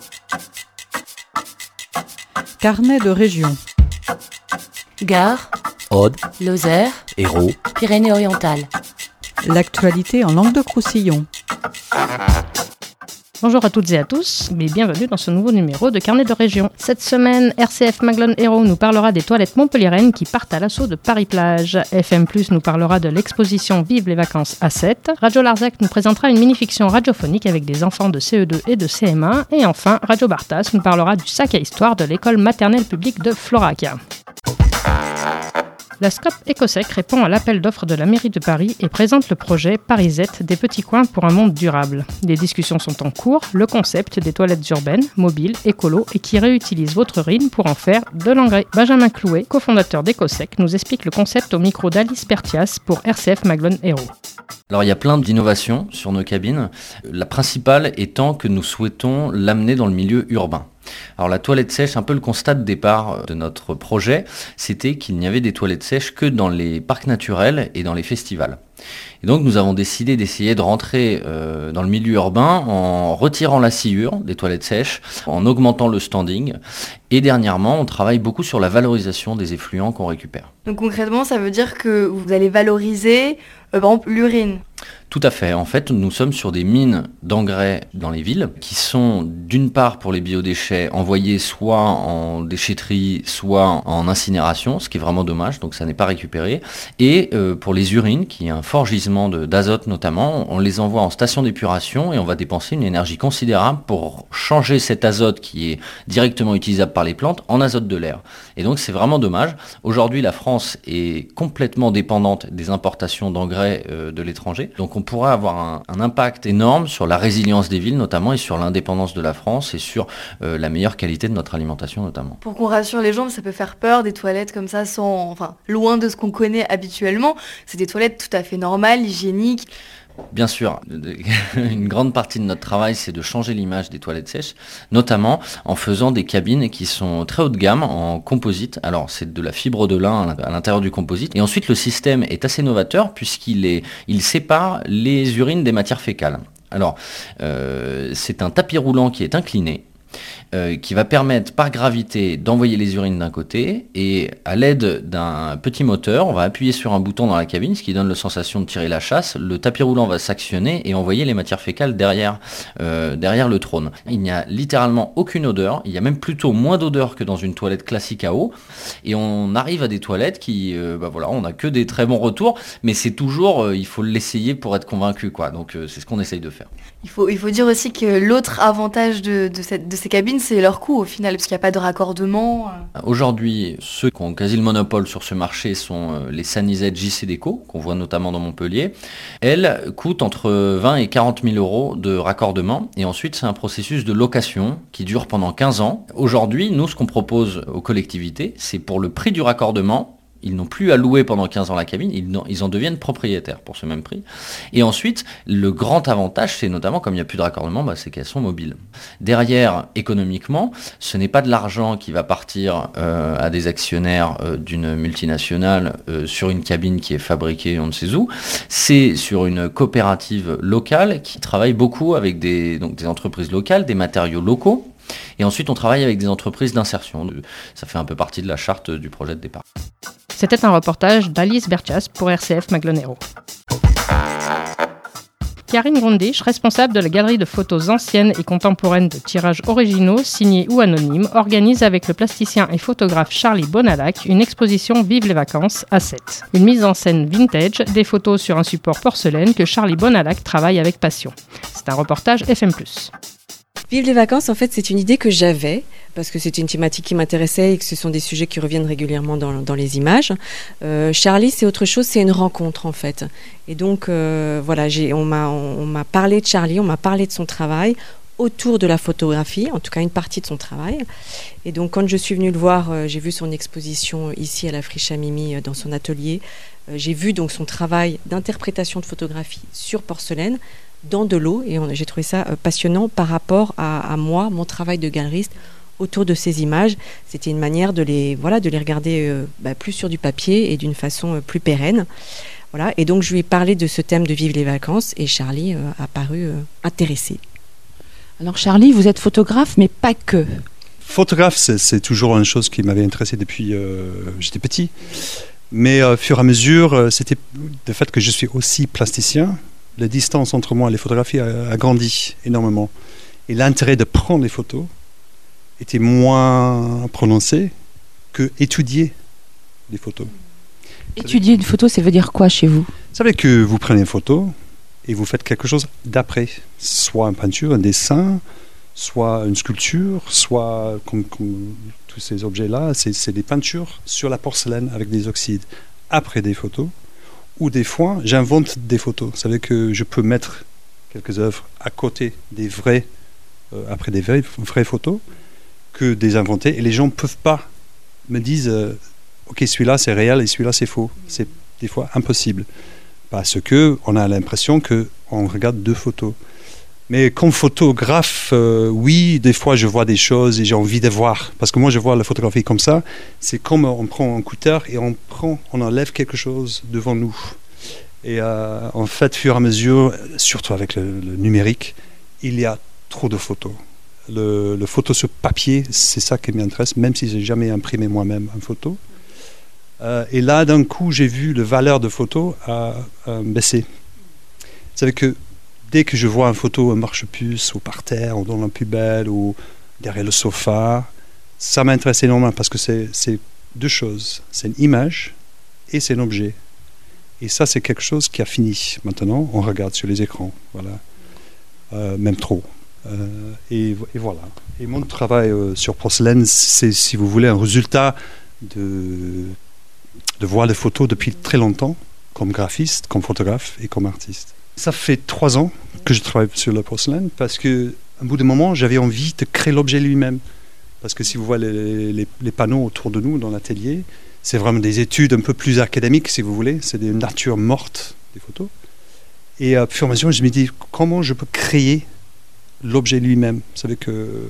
Carnet de région. Gard, Aude, Lozère, Hérault, Pyrénées-Orientales. L'actualité en Languedoc-Roussillon. Bonjour à toutes et à tous, et bienvenue dans ce nouveau numéro de Carnet de région. Cette semaine, RCF Maglone Hérault nous parlera des toilettes montpelliéraines qui partent à l'assaut de Paris-Plage. FM+ nous parlera de l'exposition Vive les vacances à 7. Radio Larzac nous présentera une mini-fiction radiophonique avec des enfants de CE2 et de CM1. Et enfin, Radio Bartas nous parlera du sac à histoire de l'école maternelle publique de Florac. La SCOP Ecosec répond à l'appel d'offres de la mairie de Paris et présente le projet Parisette des petits coins pour un monde durable. Les discussions sont en cours, le concept des toilettes urbaines, mobiles, écolo et qui réutilisent votre urine pour en faire de l'engrais. Benjamin Clouet, cofondateur d'Ecosec, nous explique le concept au micro d'Alice Bertias pour RCF Maglone Hérault. Alors il y a plein d'innovations sur nos cabines, la principale étant que nous souhaitons l'amener dans le milieu urbain. Alors la toilette sèche, un peu le constat de départ de notre projet, c'était qu'il n'y avait des toilettes sèches que dans les parcs naturels et dans les festivals. Et donc nous avons décidé d'essayer de rentrer dans le milieu urbain en retirant la sciure des toilettes sèches, en augmentant le standing. Et dernièrement, on travaille beaucoup sur la valorisation des effluents qu'on récupère. Donc concrètement, ça veut dire que vous allez valoriser, par exemple, l'urine. Tout à fait. En fait, nous sommes sur des mines d'engrais dans les villes qui sont d'une part pour les biodéchets envoyés soit en déchetterie, soit en incinération, ce qui est vraiment dommage, donc ça n'est pas récupéré. Et pour les urines, qui est un fort gisement d'azote notamment, on les envoie en station d'épuration et on va dépenser une énergie considérable pour changer cet azote qui est directement utilisable par les plantes en azote de l'air. Et donc c'est vraiment dommage. Aujourd'hui, la France est complètement dépendante des importations d'engrais de l'étranger. Donc on pourrait avoir un impact énorme sur la résilience des villes notamment et sur l'indépendance de la France et sur la meilleure qualité de notre alimentation notamment. Pour qu'on rassure les gens, ça peut faire peur, des toilettes comme ça, loin de ce qu'on connaît habituellement. C'est des toilettes tout à fait normales, hygiéniques. Bien sûr, une grande partie de notre travail, c'est de changer l'image des toilettes sèches, notamment en faisant des cabines qui sont très haut de gamme en composite. Alors, c'est de la fibre de lin à l'intérieur du composite. Et ensuite, le système est assez novateur puisqu'il sépare les urines des matières fécales. Alors, c'est un tapis roulant qui est incliné, qui va permettre par gravité d'envoyer les urines d'un côté et à l'aide d'un petit moteur, on va appuyer sur un bouton dans la cabine, ce qui donne la sensation de tirer la chasse. Le tapis roulant va s'actionner et envoyer les matières fécales derrière le trône. Il n'y a littéralement aucune odeur, il y a même plutôt moins d'odeur que dans une toilette classique à eau et on arrive à des toilettes qui, on n'a que des très bons retours, mais c'est toujours, il faut l'essayer pour être convaincu, quoi. Donc c'est ce qu'on essaye de faire. Il faut dire aussi que l'autre avantage de ces cabines, c'est leur coût au final, parce qu'il n'y a pas de raccordement. Aujourd'hui, ceux qui ont quasi le monopole sur ce marché sont les Sanizet JC Deco, qu'on voit notamment dans Montpellier. Elles coûtent entre 20 et 40 000 euros de raccordement, et ensuite c'est un processus de location qui dure pendant 15 ans. Aujourd'hui, nous, ce qu'on propose aux collectivités, c'est pour le prix du raccordement, ils n'ont plus à louer pendant 15 ans la cabine, ils en deviennent propriétaires pour ce même prix. Et ensuite, le grand avantage, c'est notamment, comme il n'y a plus de raccordement, c'est qu'elles sont mobiles. Derrière, économiquement, ce n'est pas de l'argent qui va partir à des actionnaires d'une multinationale sur une cabine qui est fabriquée on ne sait où, c'est sur une coopérative locale qui travaille beaucoup avec des entreprises locales, des matériaux locaux. Et ensuite, on travaille avec des entreprises d'insertion. Ça fait un peu partie de la charte du projet de départ. C'était un reportage d'Alice Bertias pour RCF Maglone Hérault. Karine Grundich, responsable de la galerie de photos anciennes et contemporaines de tirages originaux, signés ou anonymes, organise avec le plasticien et photographe Charlie Bonalac une exposition Vive les vacances à 7. Une mise en scène vintage, des photos sur un support porcelaine que Charlie Bonalac travaille avec passion. C'est un reportage FM+. Vive les vacances, en fait, c'est une idée que j'avais, parce que c'est une thématique qui m'intéressait et que ce sont des sujets qui reviennent régulièrement dans les images. Charlie, c'est autre chose, c'est une rencontre, en fait. Et donc, on m'a parlé de Charlie, on m'a parlé de son travail autour de la photographie, en tout cas une partie de son travail. Et donc, quand je suis venue le voir, j'ai vu son exposition ici à la Friche à Mimi, dans son atelier. J'ai vu donc son travail d'interprétation de photographie sur porcelaine, dans de l'eau, et j'ai trouvé ça passionnant par rapport à moi, mon travail de galeriste autour de ces images. C'était une manière de les regarder plus sur du papier et d'une façon plus pérenne. Voilà. Et donc je lui ai parlé de ce thème de Vive les vacances et Charlie a paru intéressé. Alors Charlie, vous êtes photographe, mais pas que. Photographe, c'est toujours une chose qui m'avait intéressé depuis j'étais petit. Mais au fur et à mesure, c'était le fait que je suis aussi plasticien. La distance entre moi et les photographies a grandi énormément. Et l'intérêt de prendre les photos était moins prononcé que étudier les photos. Étudier une photo, ça veut dire quoi chez vous ? Vous savez que vous prenez une photo et vous faites quelque chose d'après. Soit une peinture, un dessin, soit une sculpture, soit comme tous ces objets-là, c'est des peintures sur la porcelaine avec des oxydes. Après des photos, ou des fois, j'invente des photos. Vous savez que je peux mettre quelques œuvres à côté des vraies, après des vraies photos, que des inventées. Et les gens ne peuvent pas me dire ok, celui-là c'est réel et celui-là c'est faux. C'est des fois impossible. Parce qu'on a l'impression qu'on regarde deux photos. Mais comme photographe, oui, des fois je vois des choses et j'ai envie de voir. Parce que moi je vois la photographie comme ça. C'est comme on prend un cutter et on enlève quelque chose devant nous. Et en fait, au fur et à mesure, surtout avec le numérique, il y a trop de photos. Le photo sur papier, c'est ça qui m'intéresse, même si je n'ai jamais imprimé moi-même une photo. Et là, d'un coup, j'ai vu la valeur de photo baisser. Vous savez que dès que je vois une photo, un marchepied ou par terre, ou dans la poubelle, ou derrière le sofa, ça m'intéresse énormément parce que c'est deux choses. C'est une image et c'est un objet. Et ça, c'est quelque chose qui a fini. Maintenant, on regarde sur les écrans. Voilà. Même trop. Et voilà. Et mon travail sur porcelaine, c'est, si vous voulez, un résultat de voir les photos depuis très longtemps, comme graphiste, comme photographe et comme artiste. Ça fait 3 ans que je travaille sur la porcelaine parce qu'à un bout de moment, j'avais envie de créer l'objet lui-même. Parce que si vous voyez les panneaux autour de nous dans l'atelier, c'est vraiment des études un peu plus académiques, si vous voulez. C'est des natures mortes, des photos. Et à fur et à mesure, je me dis, comment je peux créer l'objet lui-même ? Vous savez que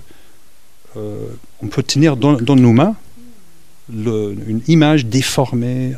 on peut tenir dans nos mains une image déformée.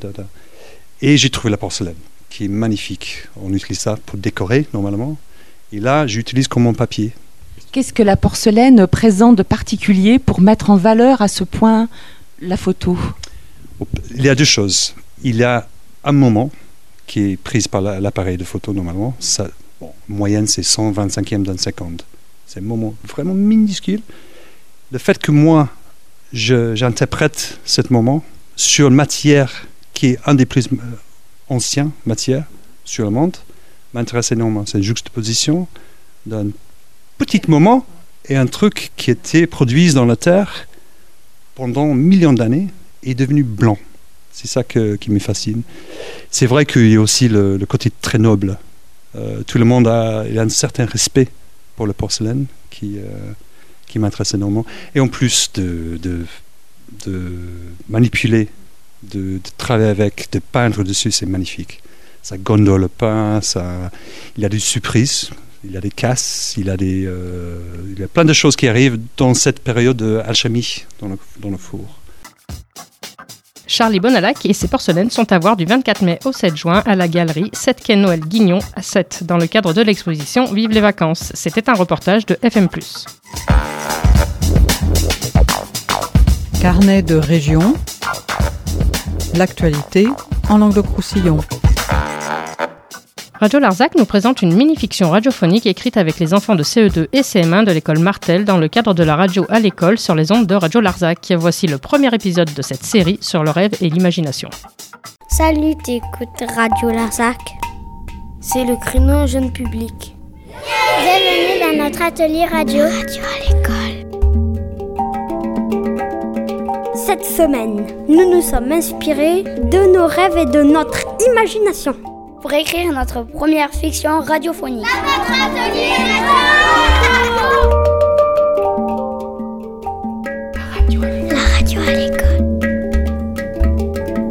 Et j'ai trouvé la porcelaine, qui est magnifique. On utilise ça pour décorer, normalement. Et là, j'utilise comme mon papier. Qu'est-ce que la porcelaine présente de particulier pour mettre en valeur à ce point la photo ? Il y a deux choses. Il y a un moment qui est prise par l'appareil de photo, normalement. Ça, en moyenne, c'est 125e d'une seconde. C'est un moment vraiment minuscule. Le fait que moi, j'interprète ce moment sur une matière qui est un des plus anciens matières sur le monde m'intéresse énormément. C'est une juxtaposition d'un petit moment et un truc qui était produit dans la Terre pendant millions d'années est devenu blanc. C'est ça qui me fascine. C'est vrai qu'il y a aussi le côté très noble. Tout le monde a un certain respect pour la porcelaine qui m'intéresse énormément. Et en plus de manipuler, de travailler avec, de peindre dessus, c'est magnifique. Ça gondole le pain, il y a des surprises, il y a des casses, il y a plein de choses qui arrivent dans cette période d'alchimie dans le four. Charlie Bonalac et ses porcelaines sont à voir du 24 mai au 7 juin à la galerie 7 quai Noël Guignon à 7 dans le cadre de l'exposition Vive les vacances. C'était un reportage de FM+. Carnet de région, l'actualité en Languedoc-Roussillon. Radio Larzac nous présente une mini-fiction radiophonique écrite avec les enfants de CE2 et CM1 de l'école Martel dans le cadre de la radio à l'école sur les ondes de Radio Larzac. Voici le premier épisode de cette série sur le rêve et l'imagination. Salut, t'écoutes Radio Larzac. C'est le créneau jeune public. Bienvenue dans notre atelier radio. Radio à l'école. Cette semaine, nous nous sommes inspirés de nos rêves et de notre imagination pour écrire notre première fiction radiophonique. Notre atelier radio. La radio à l'école.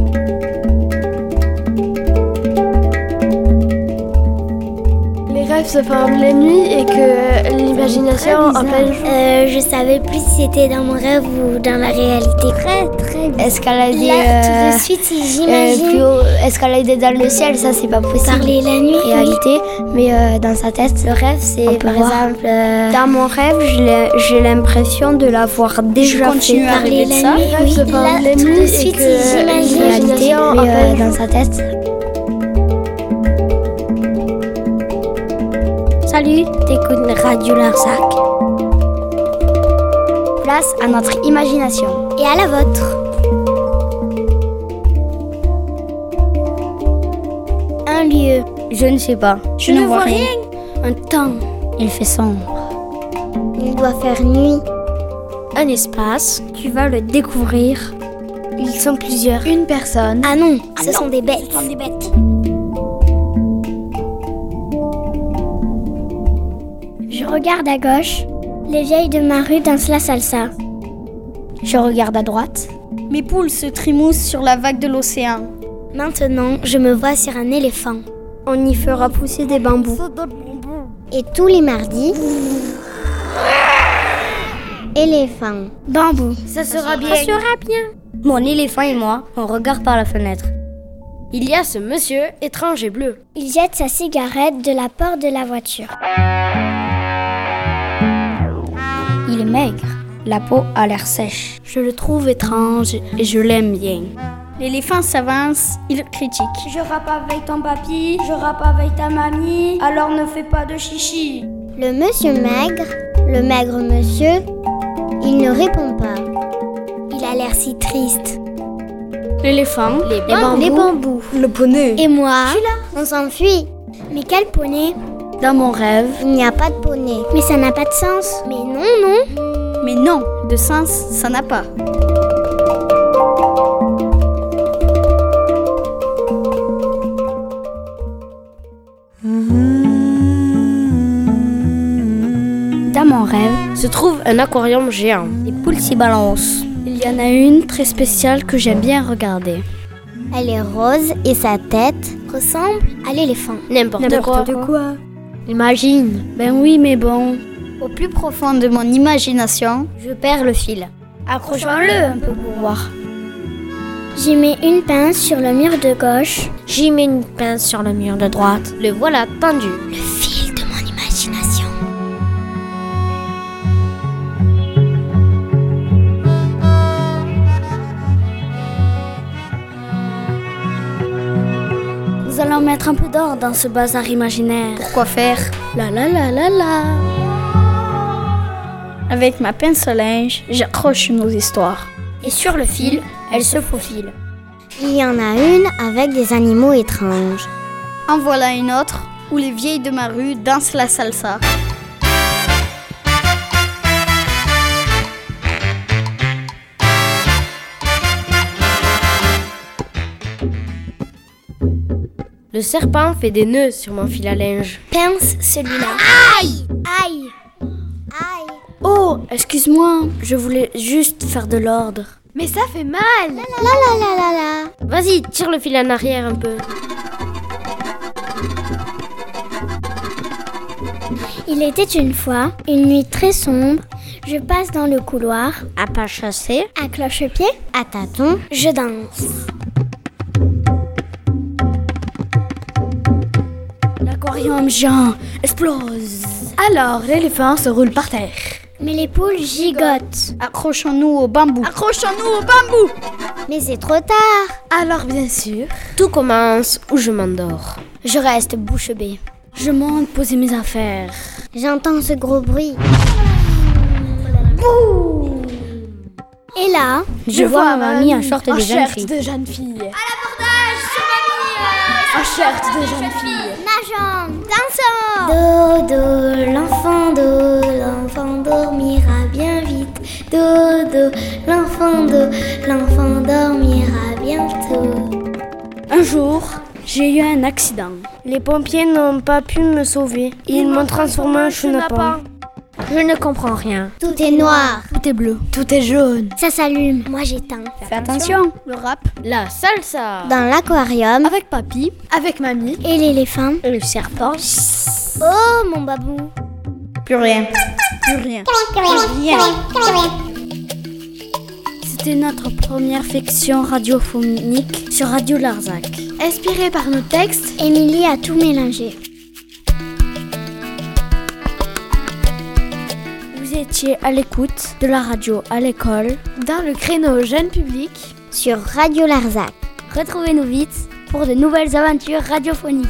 Les rêves se forme la nuit et que l'imagination empêche. Je savais plus si c'était dans mon rêve ou dans la réalité. Très bien. Escalader Là, tout de suite, si j'imagine. plus haut, escalader dans le ciel, ça c'est pas possible. Parler la nuit. Réalité, mais dans sa tête, Le rêve, c'est par exemple. dans mon rêve, j'ai l'impression de l'avoir déjà fait. Parler la ça. nuit. Le rêve se forme Là, la tout nuit de et suite, que si j'imagine. Réalité, mais dans sa tête. Salut, t'écoutes Radio Larzac. Place à notre imagination. Et à la vôtre. Un lieu, je ne sais pas. Je ne vois rien. Un temps, il fait sombre. Il doit faire nuit. Un espace, tu vas le découvrir. Ils sont plusieurs. Une personne. Ah non, ce sont des bêtes. Je regarde à gauche. Les vieilles de ma rue dansent la salsa. Je regarde à droite. Mes poules se trimoussent sur la vague de l'océan. Maintenant, je me vois sur un éléphant. On y fera pousser des bambous. Et tous les mardis... éléphant. Bambou. Ça sera bien. Ça sera bien. Mon éléphant et moi, on regarde par la fenêtre. Il y a ce monsieur étrange et bleu. Il jette sa cigarette de la porte de la voiture. Il est maigre. La peau a l'air sèche. Je le trouve étrange et je l'aime bien. L'éléphant s'avance, il critique. Je rappe avec ton papy, je rappe avec ta mamie, alors ne fais pas de chichi. Le monsieur maigre, le maigre monsieur, il ne répond pas. Il a l'air si triste. L'éléphant, les bambous, le poney. Et moi, on s'enfuit. Mais quel poney? Dans mon rêve, il n'y a pas de poney. Mais ça n'a pas de sens. Mais non. Mais non, de sens, ça n'a pas. Dans mon rêve se trouve un aquarium géant. Les poules s'y balancent. Il y en a une très spéciale que j'aime bien regarder. Elle est rose et sa tête ressemble à l'éléphant. N'importe quoi. Imagine. Ben oui, mais bon. Au plus profond de mon imagination, je perds le fil. Accrochons-le un peu pour voir. J'y mets une pince sur le mur de gauche. J'y mets une pince sur le mur de droite. Le voilà tendu. Le fil de mon imagination. Nous allons mettre un peu d'or dans ce bazar imaginaire. Pourquoi faire? La. Avec ma pince à linge, j'accroche nos histoires. Et sur le fil, elles se faufilent. Il y en a une avec des animaux étranges. En voilà une autre où les vieilles de ma rue dansent la salsa. Le serpent fait des nœuds sur mon fil à linge. Pince celui-là. Aïe! Aïe! Oh, excuse-moi, je voulais juste faire de l'ordre. Mais ça fait mal! La. Vas-y, tire le fil en arrière un peu. Il était une fois, une nuit très sombre. Je passe dans le couloir, à pas chasser, à cloche-pied, à tâtons, je danse. L'aquarium géant explose. Alors l'éléphant se roule par terre. Mais les poules gigotent. Accrochons-nous au bambou. Mais c'est trop tard. Alors bien sûr, Tout commence où je m'endors. Je reste bouche bée. Je monte poser mes affaires. J'entends ce gros bruit. Et là, Je vois ma mamie en short de jeune fille. de jeune fille. À l'abordage, sur mamie. En shirt de jeune fille. nageons, dansons. Dodo, l'enfant dormira bien vite. Dodo, l'enfant dormira bientôt. Un jour, j'ai eu un accident. Les pompiers n'ont pas pu me sauver. Ils m'ont transformé en chenapan. Je ne comprends rien. Tout est noir, Tout est bleu. Tout est jaune. ça s'allume. Moi j'éteins. Fais attention. Le rap. La salsa. Dans l'aquarium, Avec papy, avec mamie. et l'éléphant, Le serpent. Oh, mon babou. Plus rien. Plus rien. C'était notre première fiction radiophonique sur Radio Larzac. Inspirée par nos textes, Émilie a tout mélangé. Vous étiez à l'écoute de la radio à l'école, Dans le créneau jeune public, sur Radio Larzac. retrouvez-nous vite pour de nouvelles aventures radiophoniques.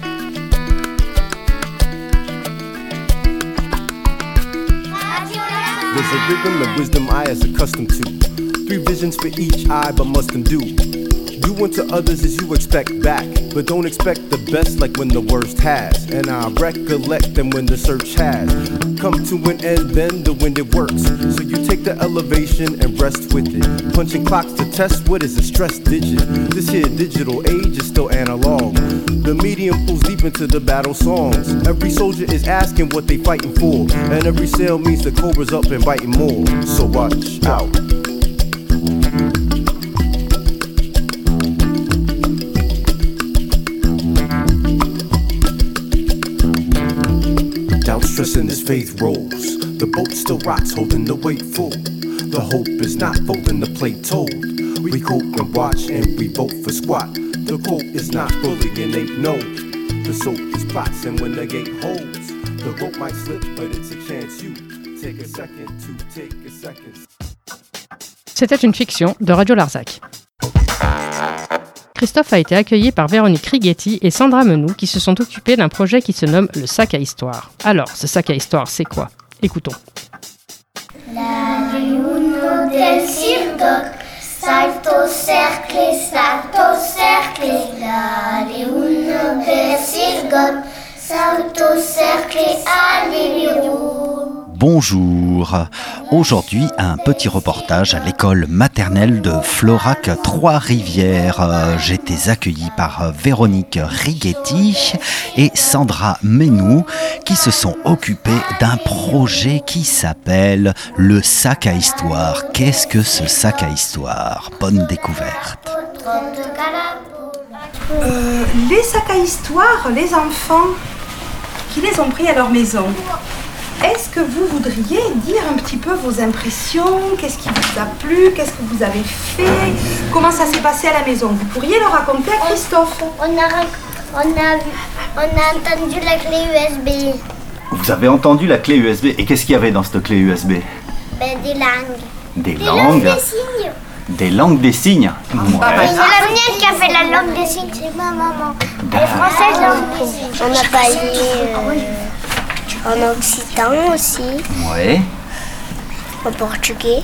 There's a rhythm and wisdom I is accustomed to. 3 visions for each eye, but must undo. Do unto others as you expect back, but don't expect the best like when the worst has. And I recollect them when the search has come to an end, then the wind it works. So you take the elevation and rest with it. Punching clocks to test what is a stress digit. This here digital age is still analog. The medium pulls deep into the battle songs. Every soldier is asking what they fighting for, and every sale means the cobra's up and biting more. So watch out. Doubt, stress, and his faith rolls. The boat still rocks, holding the weight full. The hope is not folding the plate told. We cope and watch and we vote for squat. The quote is not fully innate, no. The soap is plots, and when the gate holds, the rope might slip, but it's a chance you take a second to take a second. C'était une fiction de Radio Larzac. Christophe a été accueilli par Véronique Righetti et Sandra Menou qui se sont occupés d'un projet qui se nomme le sac à histoire. Alors, ce sac à histoire, c'est quoi ? Écoutons. La riuno del circo, salto cercle, la riuno del circo, salto cercle, all'inizio. Bonjour. Aujourd'hui, un petit reportage à l'école maternelle de Florac Trois-Rivières. J'étais accueilli par Véronique Righetti et Sandra Menou qui se sont occupés d'un projet qui s'appelle le sac à histoire. Qu'est-ce que ce sac à histoire ? Bonne découverte. Les sacs à histoire, les enfants qui les ont pris à leur maison. Est-ce que vous voudriez dire un petit peu vos impressions ? Qu'est-ce qui vous a plu ? Qu'est-ce que vous avez fait ? Comment ça s'est passé à la maison ? Vous pourriez le raconter à Christophe. On a entendu la clé USB. Vous avez entendu la clé USB. Et qu'est-ce qu'il y avait dans cette clé USB ? Des langues. Des langues ? Des signes. Des langues des signes. C'est la mienne qui a fait la langue des signes, c'est ma maman. Les Françaises, on a parlé en occitan aussi. Ouais. En portugais.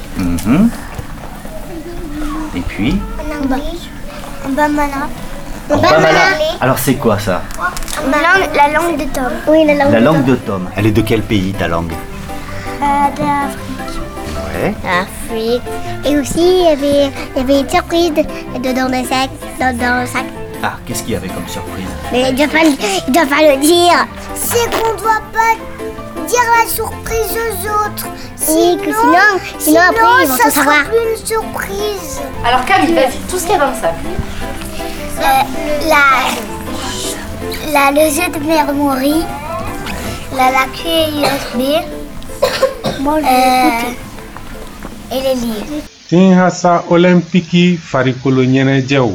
Et puis En bamana. En bamana. Alors c'est quoi ça ? La langue de Tom. Oui, La langue de Tom. Elle est de quel pays ta langue ? D'Afrique. Ouais. Afrique. Et aussi, il y avait une surprise dans le sac. Dans le sac. Ah, qu'est-ce qu'il y avait comme surprise ? Mais il doit pas le dire. C'est qu'on doit pas dire la surprise aux autres. Sinon après, ils vont tout savoir. Ça sera plus une surprise. Alors Camille, vas-y, tout ce qu'il y a dans le sac. Le jeu de mémoire, la clé USB, et les livres. Tinhasa Olympiki farikolo ɲɛnajɛw.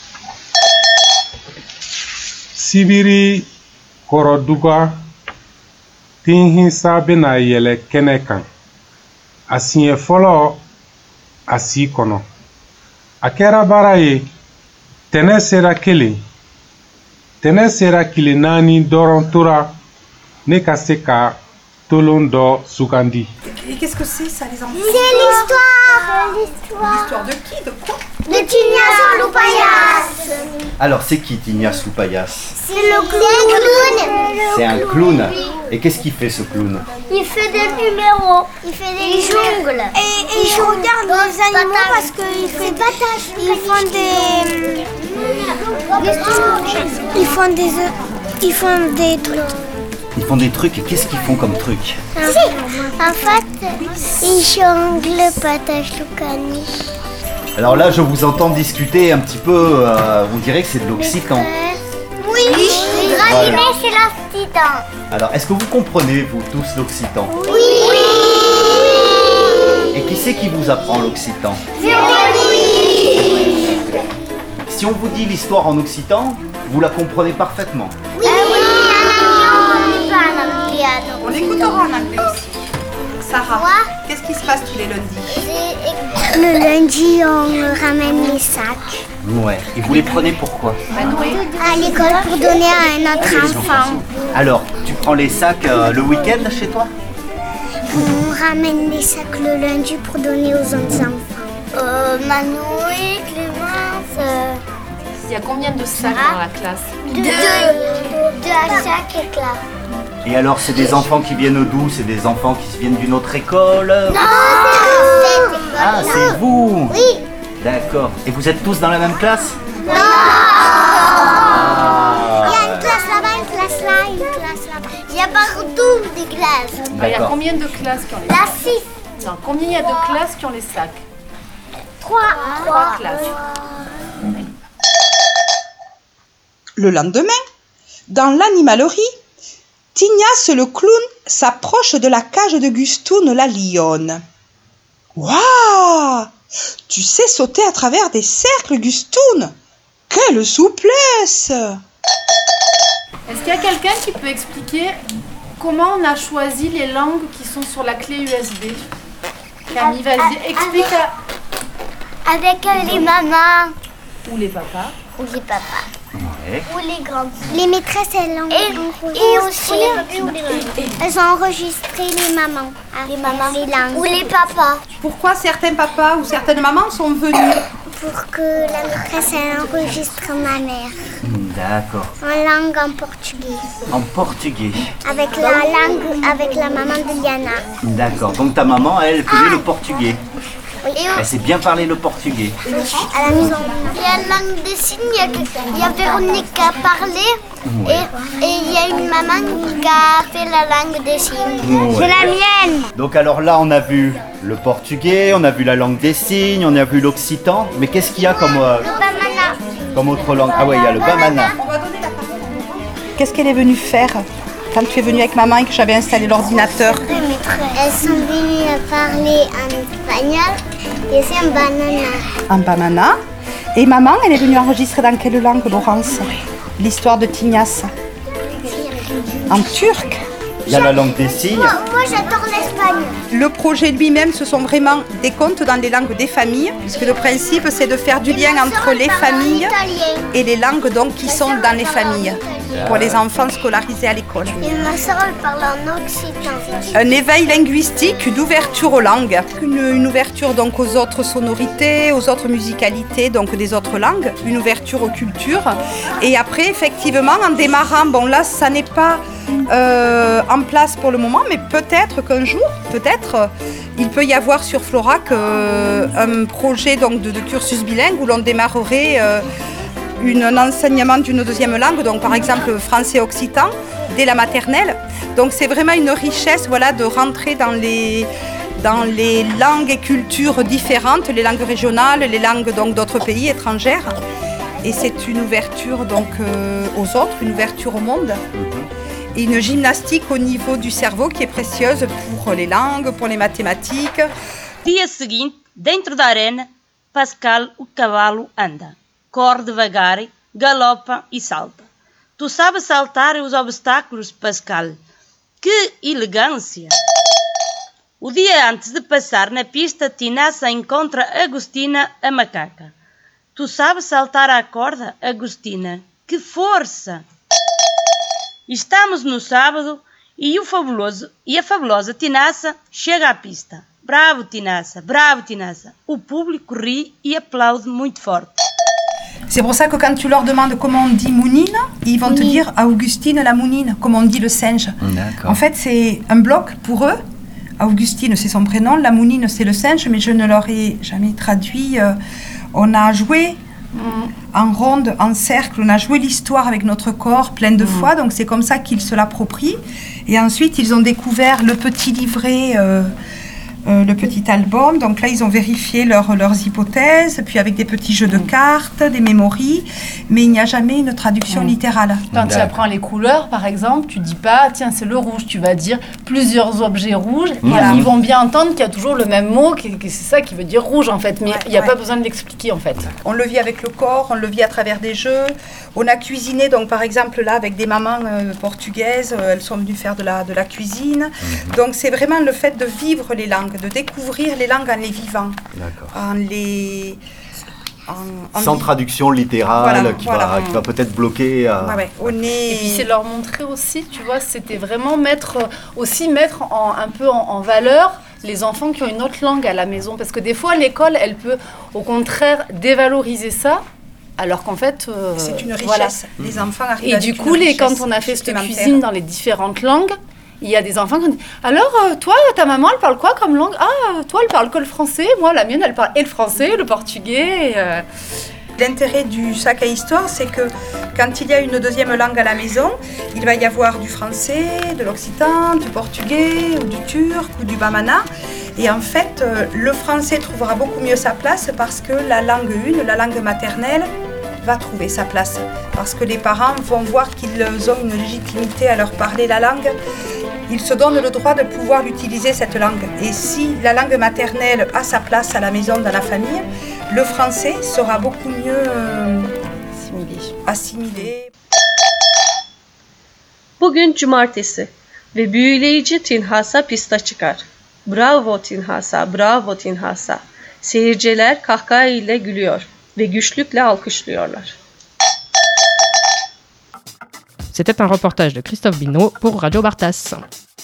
Sibiri kɔrɔduga tinhisa bena yɛlɛ kɛnɛ kan. A siɲɛ fɔlɔ a si kɔnɔ. A kɛra baara ye. Tɛnɛ sera kelen. Tɛnɛ sera kile 4 dɔrɔn tora ne ka se ka tolon dɔ sugandi. Et qu'est-ce que c'est ça, les enfants ? C'est l'histoire. L'histoire de qui ? De quoi ? De Tignas Loupayas. Alors c'est qui Tignas Loupayas ? C'est le clown. C'est un clown. Et qu'est-ce qu'il fait ce clown ? Il fait des numéros. Il fait des jongles. Et il regarde les animaux parce qu'ils font des trucs. Ils font des trucs et qu'est-ce qu'ils font comme truc ? En fait, ils jonglent patache loukani. Alors là, je vous entends discuter un petit peu, on dirait que c'est de l'occitan. Oui, Moi, c'est l'occitan. Alors, est-ce que vous comprenez, vous tous, l'occitan? Oui. Et qui c'est qui vous apprend l'occitan? Si on vous dit l'histoire en occitan, vous la comprenez parfaitement. Oui, on l'écoutera en anglais aussi. Sarah, qu'est-ce qui se passe tous les lundis? Le lundi, on ramène les sacs. Ouais. Et vous les prenez pourquoi? À l'école pour donner à un autre enfant. Alors, tu prends les sacs le week-end chez toi? On ramène les sacs le lundi pour donner aux autres enfants. Manoé, Clémence. Il y a combien de sacs dans la classe? Deux à chaque classe. Et alors, c'est des enfants qui viennent d'où? C'est des enfants qui viennent d'une autre école? Non, Ah, c'est vous? Oui. D'accord. Et vous êtes tous dans la même classe? Non. Il y a une classe là-bas, une classe là, une classe là-bas. Il y a partout des classes. Il y a combien de classes qui ont les La sacs? 6. Non, combien il y a de classes qui ont les sacs? 3 classes. Le lendemain, dans l'animalerie, Tignasse le clown s'approche de la cage de Gustoun la lionne. « Waouh! Tu sais sauter à travers des cercles, Gustoun! Quelle souplesse! » Est-ce qu'il y a quelqu'un qui peut expliquer comment on a choisi les langues qui sont sur la clé USB? Camille, vas-y, explique. Avec les mamans. Ou les papas. Ou les papas. Ouais. Ou les grandes. Les maîtresses, elles l'ont et aussi, elles ont enregistré les mamans. Les mamans. Les langues. Ou les papas. Pourquoi certains papas ou certaines mamans sont venus? Pour que la maîtresse, elle enregistre ma mère. D'accord. En langue en portugais. En portugais. Avec la langue, avec la maman de Liana. D'accord. Donc ta maman, elle faisait le portugais. Oui. Elle sait bien parler le portugais. À la maison. Il y a la langue des signes, il y a Véronique qui a parlé. Ouais. Et il y a une maman qui a fait la langue des signes. Ouais. C'est la mienne. Donc alors là, on a vu le portugais, on a vu la langue des signes, on a vu l'occitan. Mais qu'est-ce qu'il y a comme, comme autre langue? Ah ouais, il y a le bamana. Qu'est-ce qu'elle est venue faire quand tu es venue avec maman et que j'avais installé l'ordinateur? Elles sont venues parler en espagnol et c'est un banana. Un banana. Et maman, elle est venue enregistrer dans quelle langue, Laurence? L'histoire de Tignasse. En turc. Il y a la langue des signes. Moi j'adore l'Espagne. Le projet lui-même, ce sont vraiment des contes dans les langues des familles, puisque le principe, c'est de faire du lien entre les familles et les langues donc, qui sont dans les familles, pour les enfants scolarisés à l'école. Et ma soeur, elle parle en occitan. Un éveil linguistique, d'ouverture aux langues, une ouverture donc aux autres sonorités, aux autres musicalités, donc des autres langues, une ouverture aux cultures. Et après, effectivement, en démarrant, bon là, ça n'est pas en place pour le moment, mais peut-être qu'un jour, il peut y avoir sur Florac un projet donc, de cursus bilingue où l'on démarrerait un enseignement d'une deuxième langue, donc par exemple français-occitan, dès la maternelle. Donc c'est vraiment une richesse de rentrer dans les langues et cultures différentes, les langues régionales, les langues donc, d'autres pays étrangères. Et c'est une ouverture donc, aux autres, une ouverture au monde. Et une gymnastique au niveau du cerveau qui est précieuse pour les langues, pour les mathématiques. Dia seguinte, dentro da arena, Pascal, o cavalo, anda. Corre devagar, galopa e salta. Tu sabes saltar os obstáculos, Pascal. Que elegância! O dia antes de passar na pista, Tignasse encontra Agostina, a macaca. Tu sabes saltar à corda, Agostina? Que força! Estamos no sábado e a fabulosa Tignasse chega à pista. Bravo, Tignasse, bravo, Tignasse. O público rit et applaude muito forte. C'est pour ça que quand tu leur demandes comment on dit mounine, ils vont te dire Augustine la mounine, comme on dit le singe. D'accord. En fait, c'est un bloc pour eux. Augustine, c'est son prénom, la mounine, c'est le singe, mais je ne leur ai jamais traduit. On a joué en ronde, en cercle, on a joué l'histoire avec notre corps plein de fois, donc c'est comme ça qu'ils se l'approprient. Et ensuite, ils ont découvert le petit livret le petit album. Donc là, ils ont vérifié leurs hypothèses, puis avec des petits jeux de cartes, des mémories, mais il n'y a jamais une traduction littérale. Quand tu apprends les couleurs, par exemple, tu dis pas, tiens, c'est le rouge, tu vas dire plusieurs objets rouges, et ils vont bien entendre qu'il y a toujours le même mot, que c'est ça qui veut dire rouge, en fait, mais il n'y a pas besoin de l'expliquer, en fait. On le vit avec le corps, on le vit à travers des jeux. On a cuisiné, donc par exemple là, avec des mamans portugaises, elles sont venues faire de la cuisine. Donc c'est vraiment le fait de vivre les langues, de découvrir les langues en les vivant. D'accord. Sans traduction littérale qui va peut-être bloquer. Et puis c'est leur montrer aussi, tu vois, c'était vraiment mettre un peu en valeur les enfants qui ont une autre langue à la maison. Parce que des fois, l'école, elle peut au contraire dévaloriser ça. Alors qu'en fait... c'est une richesse. Les enfants arrivent à du coup, quand on a fait cette cuisine dans les différentes langues, il y a des enfants qui ont dit « Alors, toi, ta maman, elle parle quoi comme langue ? Ah, toi, elle parle que le français. Moi, la mienne, elle parle et le français, le portugais. L'intérêt du sac à histoire, c'est que quand il y a une deuxième langue à la maison, il va y avoir du français, de l'occitan, du portugais, ou du turc, ou du bamana. Et en fait, le français trouvera beaucoup mieux sa place parce que la langue la langue maternelle, va trouver sa place. Parce que les parents vont voir qu'ils ont une légitimité à leur parler la langue. Ils se donnent le droit de pouvoir utiliser cette langue. Et si la langue maternelle a sa place à la maison, dans la famille, le français sera beaucoup mieux assimilé. Bugün cumartesi ve büyüleyici Tinhasa pista çıkar. Bravo Tinhasa, bravo Tinhasa. Seyirciler kahkaha ile gülüyor ve güçlükle alkışlıyorlar. C'était un reportage de Christophe Binot pour Radio Bartas.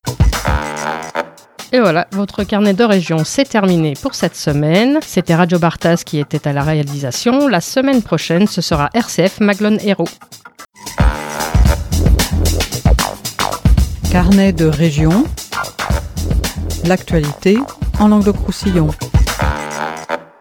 Et voilà, votre carnet de région, c'est terminé pour cette semaine. C'était Radio Bartas qui était à la réalisation. La semaine prochaine, ce sera RCF Maglone Hérault. Carnet de région, l'actualité en Languedoc-Roussillon.